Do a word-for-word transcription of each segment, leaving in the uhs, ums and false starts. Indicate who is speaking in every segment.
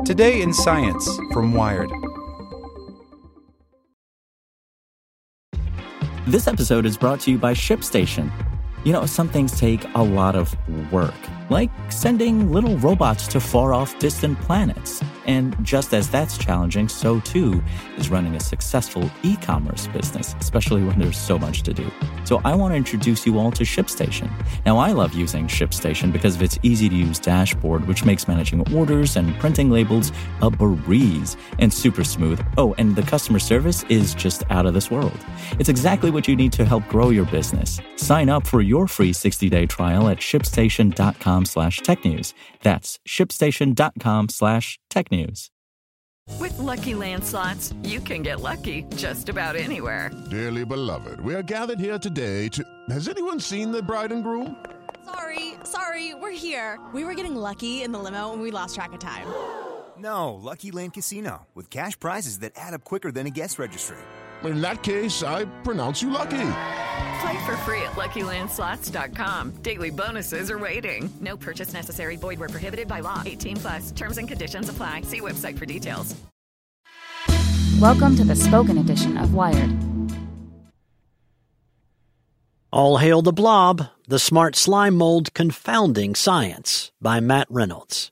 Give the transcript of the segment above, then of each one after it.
Speaker 1: Today in Science from Wired.
Speaker 2: This episode is brought to you by ShipStation. You know, some things take a lot of work, like sending little robots to far-off distant planets. And just as that's challenging, so too is running a successful e-commerce business, especially when there's so much to do. So I want to introduce you all to ShipStation. Now, I love using ShipStation because of its easy-to-use dashboard, which makes managing orders and printing labels a breeze and super smooth. Oh, and the customer service is just out of this world. It's exactly what you need to help grow your business. Sign up for your free sixty-day trial at shipstation.com slash technews. That's shipstation.com slash technews.
Speaker 3: With Lucky Land Slots, you can get lucky just about anywhere.
Speaker 4: Dearly beloved, we are gathered here today to... Has anyone seen the bride and groom?
Speaker 5: Sorry, sorry, we're here. We were getting lucky in the limo and we lost track of time.
Speaker 6: No, Lucky Land Casino, with cash prizes that add up quicker than a guest registry.
Speaker 4: In that case, I pronounce you lucky.
Speaker 3: Play for free at lucky land slots dot com. Daily bonuses are waiting. No purchase necessary. Void where prohibited by law. eighteen plus. Terms and conditions apply. See website for details.
Speaker 7: Welcome to the spoken edition of Wired.
Speaker 8: All Hail the Blob, the Smart Slime Mold Confounding Science by Matt Reynolds.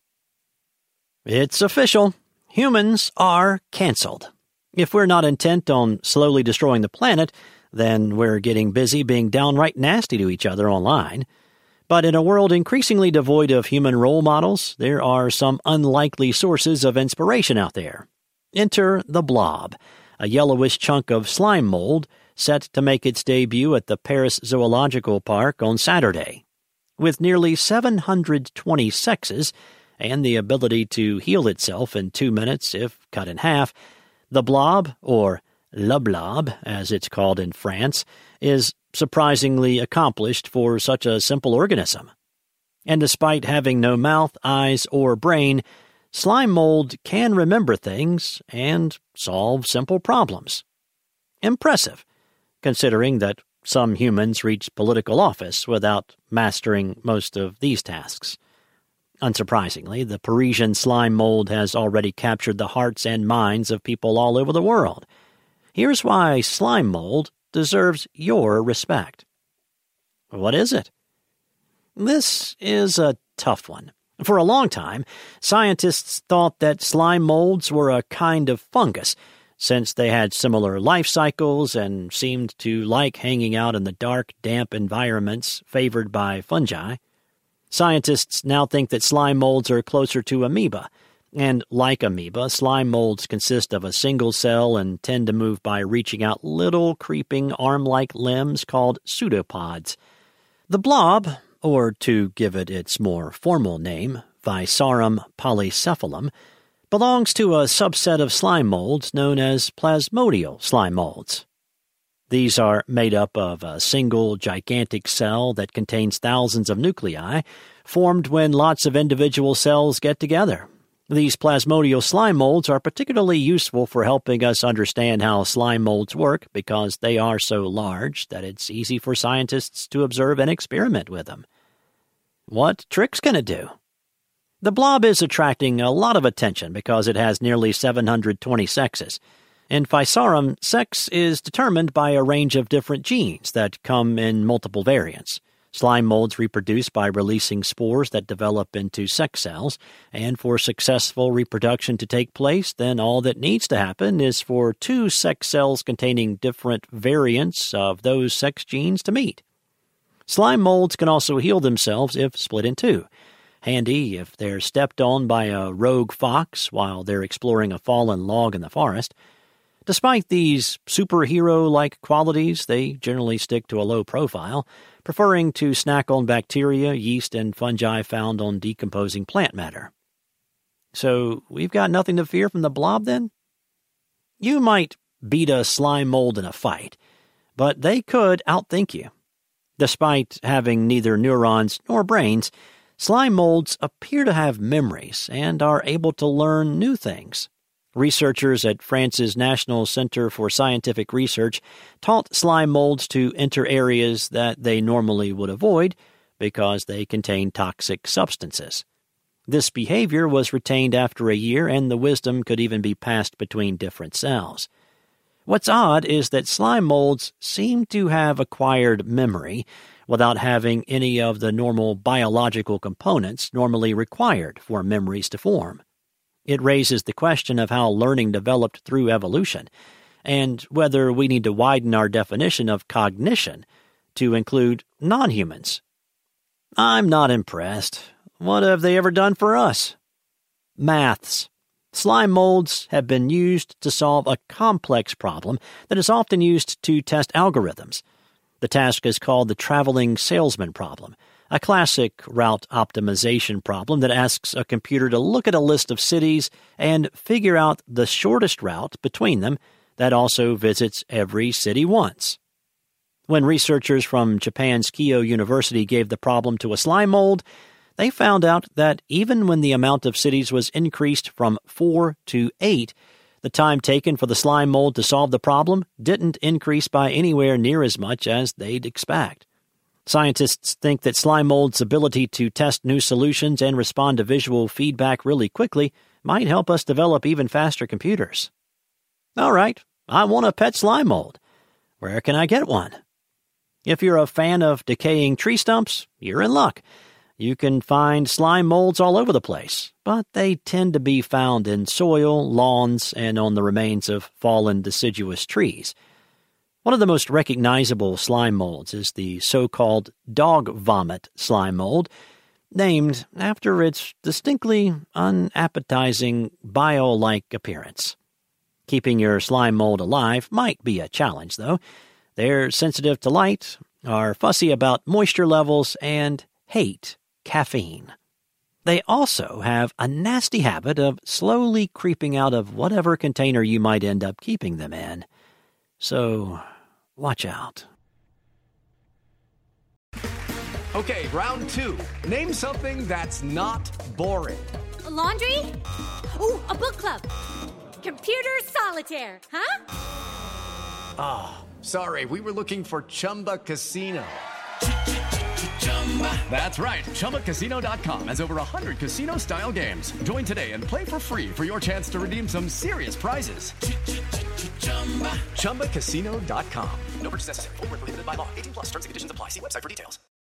Speaker 8: It's official. Humans are canceled. If we're not intent on slowly destroying the planet, then we're getting busy being downright nasty to each other online. But in a world increasingly devoid of human role models, there are some unlikely sources of inspiration out there. Enter the Blob, a yellowish chunk of slime mold set to make its debut at the Paris Zoological Park on Saturday. With nearly seven hundred twenty sexes and the ability to heal itself in two minutes if cut in half, the blob, or le blob, as it's called in France, is surprisingly accomplished for such a simple organism. And despite having no mouth, eyes, or brain, slime mold can remember things and solve simple problems. Impressive, considering that some humans reach political office without mastering most of these tasks. Unsurprisingly, the Parisian slime mold has already captured the hearts and minds of people all over the world. Here's why slime mold deserves your respect. What is it? This is a tough one. For a long time, scientists thought that slime molds were a kind of fungus, since they had similar life cycles and seemed to like hanging out in the dark, damp environments favored by fungi. Scientists now think that slime molds are closer to amoeba, and like amoeba, slime molds consist of a single cell and tend to move by reaching out little creeping arm-like limbs called pseudopods. The blob, or to give it its more formal name, Visarum polycephalum, belongs to a subset of slime molds known as plasmodial slime molds. These are made up of a single gigantic cell that contains thousands of nuclei, formed when lots of individual cells get together. These plasmodial slime molds are particularly useful for helping us understand how slime molds work because they are so large that it's easy for scientists to observe and experiment with them. What tricks can it do? The blob is attracting a lot of attention because it has nearly seven hundred twenty sexes. In Visarum, sex is determined by a range of different genes that come in multiple variants. Slime molds reproduce by releasing spores that develop into sex cells, and for successful reproduction to take place, then all that needs to happen is for two sex cells containing different variants of those sex genes to meet. Slime molds can also heal themselves if split in two. Handy if they're stepped on by a rogue fox while they're exploring a fallen log in the forest. Despite these superhero-like qualities, they generally stick to a low profile, preferring to snack on bacteria, yeast, and fungi found on decomposing plant matter. So we've got nothing to fear from the blob, then? You might beat a slime mold in a fight, but they could outthink you. Despite having neither neurons nor brains, slime molds appear to have memories and are able to learn new things. Researchers at France's National Center for Scientific Research taught slime molds to enter areas that they normally would avoid because they contain toxic substances. This behavior was retained after a year, and the wisdom could even be passed between different cells. What's odd is that slime molds seem to have acquired memory without having any of the normal biological components normally required for memories to form. It raises the question of how learning developed through evolution, and whether we need to widen our definition of cognition to include non-humans. I'm not impressed. What have they ever done for us? Maths. Slime molds have been used to solve a complex problem that is often used to test algorithms. The task is called the traveling salesman problem, a classic route optimization problem that asks a computer to look at a list of cities and figure out the shortest route between them that also visits every city once. When researchers from Japan's Keio University gave the problem to a slime mold, they found out that even when the amount of cities was increased from four to eight, the time taken for the slime mold to solve the problem didn't increase by anywhere near as much as they'd expect. Scientists think that slime mold's ability to test new solutions and respond to visual feedback really quickly might help us develop even faster computers. All right, I want a pet slime mold. Where can I get one? If you're a fan of decaying tree stumps, you're in luck. You can find slime molds all over the place, but they tend to be found in soil, lawns, and on the remains of fallen deciduous trees. One of the most recognizable slime molds is the so-called dog vomit slime mold, named after its distinctly unappetizing bio-like appearance. Keeping your slime mold alive might be a challenge, though. They're sensitive to light, are fussy about moisture levels, and hate caffeine. They also have a nasty habit of slowly creeping out of whatever container you might end up keeping them in. So, watch out.
Speaker 9: Okay, round two. Name something that's not boring.
Speaker 10: A laundry? Ooh, a book club. Computer solitaire, huh?
Speaker 9: Ah, oh, sorry, we were looking for Chumba Casino. That's right, Chumba Casino dot com has over one hundred casino-style games. Join today and play for free for your chance to redeem some serious prizes. Chumba Casino dot com. No purchase necessary. Void where prohibited by law. eighteen plus. Terms and conditions apply. See website for details.